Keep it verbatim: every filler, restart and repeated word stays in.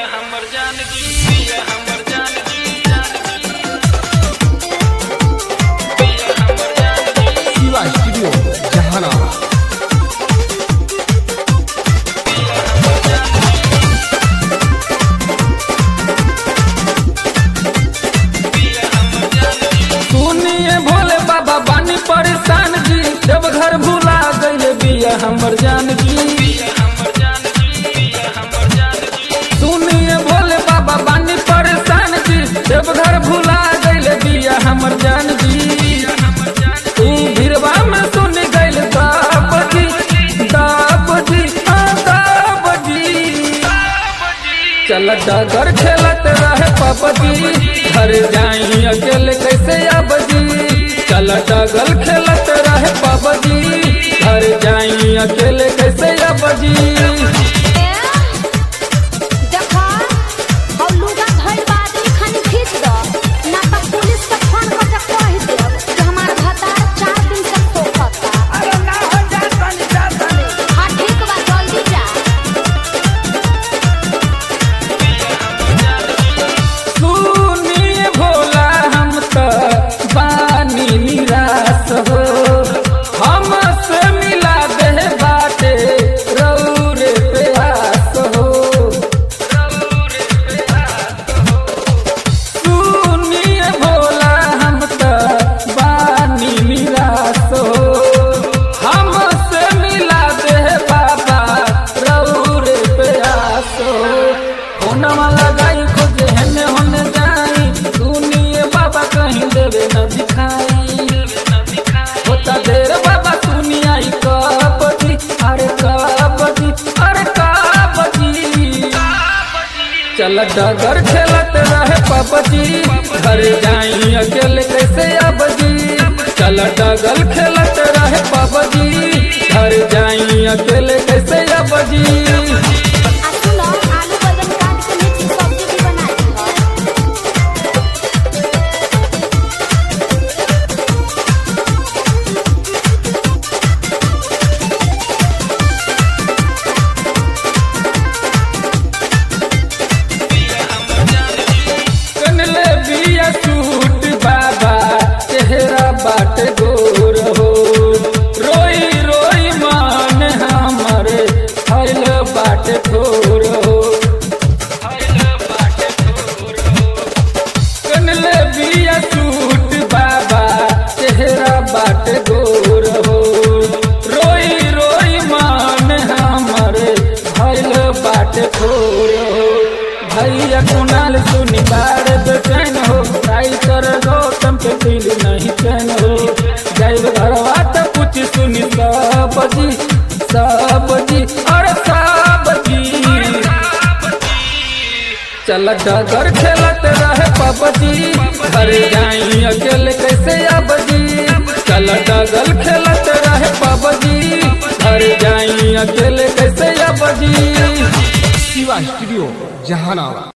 हमर जानकी पिया हमर जानकी पिया हमर जानकी शिवा स्टूडियो जहानाबाद। सुनिए भोले बाबा बानी परेशान जी, जब घर भुला गइले बिया हमर जानकी। सुनिए भोले बाबा बानी परेशान जी, जब घर भुला गइले बिया हमर जानकी। तू भिरवा में सुन गइल दाबजी दाबजी हाँ दाबजी। चल डगर खेलत रहे पबजी, घर जाई अकेले कैसे आबजी। चल डगर खेलत रहे पबजी, घर जाई अकेले कैसे आबजी। हमसे मिला दे बाटे रौरे प्यास हो। सुनिए भोला हम तो बानी निराश हो, हमसे मिला दे बाबा रौरे प्यास हो। होनवा लगाई खोजे हेने होने जाई, सुनिए बाबा कहीं देवे न दिखाई। देर बाबा सुनिया कबजी अरे कबजी अरे कबजी। चल डगर खेलत रहे पबजी, घर जाई अकेले कैसे आबजी। चल डगर खेलत रहे पबजी, घर जाई अकेले कैसे आबजी। सूट बाबा चेहरा बाट गोर हो, रोई रोई मान हमारे हल बाट ठोर हो। कनले बिया सूट बाबा चेहरा बाट गोर हो, रोई रोई मान हमारे हल बाट ठोर हो। भैया कुणाल सुनी बार बेचैन हो, राइटर गौतम के दिल नहीं चैन हो। जैब घरवा तो कुछ सुनी सबजी सबजी और सबजी। चल डगर खेलत रहे पबजी, घर जाई अकेले कैसे आबजी। चल डगर खेलत रहे पबजी, घर जाई अकेले कैसे आबजी। शिवा स्टूडियो जहानाबाद।